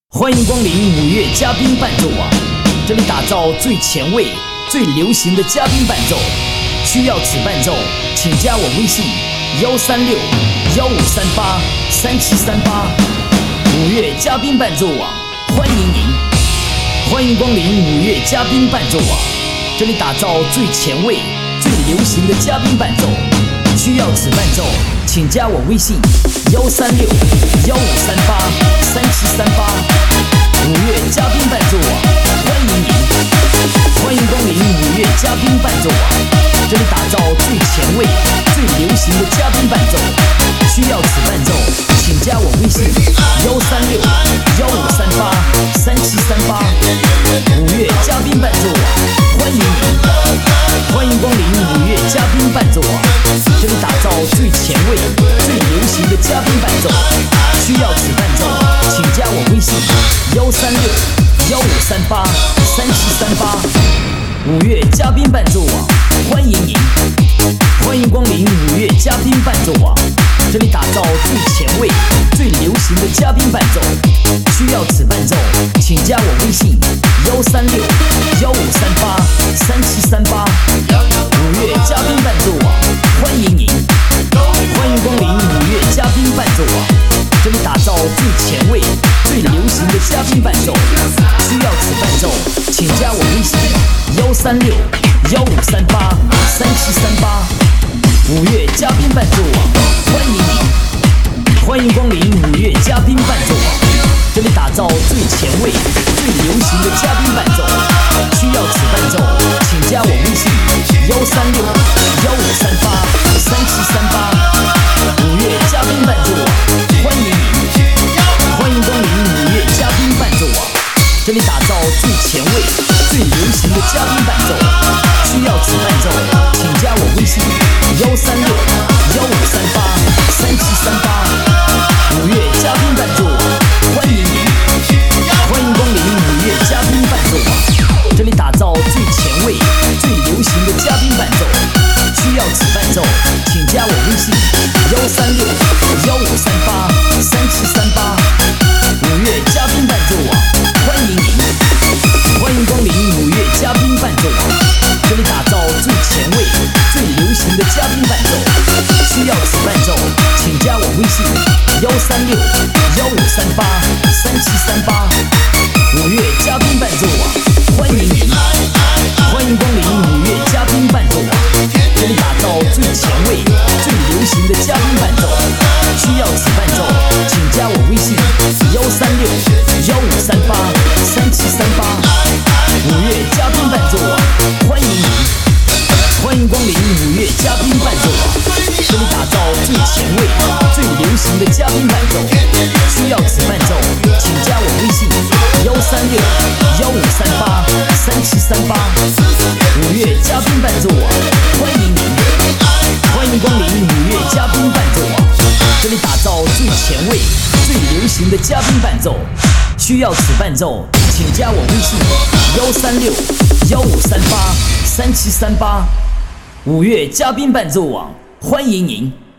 欢迎光临五月嘉宾伴奏网，这里打造最前卫、最流行的嘉宾伴奏。需要此伴奏，请加我微信136-1538-3738。五月嘉宾伴奏网，欢迎您！欢迎光临五月嘉宾伴奏网，这里打造最前卫、最流行的嘉宾伴奏。需要此伴奏，请加我微信136-1538-3738。五月嘉宾伴奏网，欢迎您！欢迎光临五月嘉宾伴奏网，这里打造最前卫、最流行的嘉宾伴奏。需要此伴奏，请加我微信136-1538-3738。五月嘉宾伴奏网，欢迎您！欢迎光临五月嘉宾伴奏网，这里打造最前卫、最流行的嘉宾伴奏。需要此伴奏，请加我微信136-1538-3738。五月嘉宾伴奏网，欢迎您！欢迎光临五月嘉宾伴奏网，这里打造最前卫、最流行的嘉宾伴奏。需要此伴奏，请加我微信136-1538-3738。五月嘉宾伴奏网，欢迎您！欢迎光临五月嘉宾伴奏网，这里打造最前卫、最流行的嘉宾伴奏。需要此伴奏，请加我微信136-1538-3738。五月嘉宾伴奏网，欢迎您！欢迎光临五月嘉宾伴奏网，这里打造最前卫、最流行的嘉宾伴奏。需要此伴奏，请加我微信136-1538-3738。五月嘉宾伴奏网，欢迎您！欢迎光临五月嘉宾伴奏网，这里打造最前卫、最流行的嘉宾伴奏。需要此伴奏，请加我微信136-1538-3738。五月嘉宾伴奏网，欢迎您！欢迎光临五月嘉宾伴奏网，这里打造最前卫、最流行的嘉宾伴奏。需要此伴奏，请加我微信136-1538-3738。五月嘉宾伴奏网，欢迎您！欢迎光临五月嘉宾伴奏网，这里打造最前卫、最流行的嘉宾伴奏。需要此伴奏，请加我微信136-1538-3738。五月嘉宾伴奏网，欢迎您！欢迎光临五月嘉宾伴奏网，这里打造最前卫、最流行的嘉宾伴奏。需要此伴奏，请加我微信136-1538-3738。五月嘉宾伴奏网，欢迎您！欢迎光临五月嘉宾伴奏网，这里打造最前卫、最流行的嘉宾伴奏。需要此伴奏，请加我微信136-1538-3738。五月嘉宾伴奏网，欢迎您！欢迎光临五月嘉宾伴奏网，这里打造最前卫、最流行的嘉宾伴奏。需要此伴奏，请加我微信136-1538-3738。五月嘉宾伴奏网，欢迎您！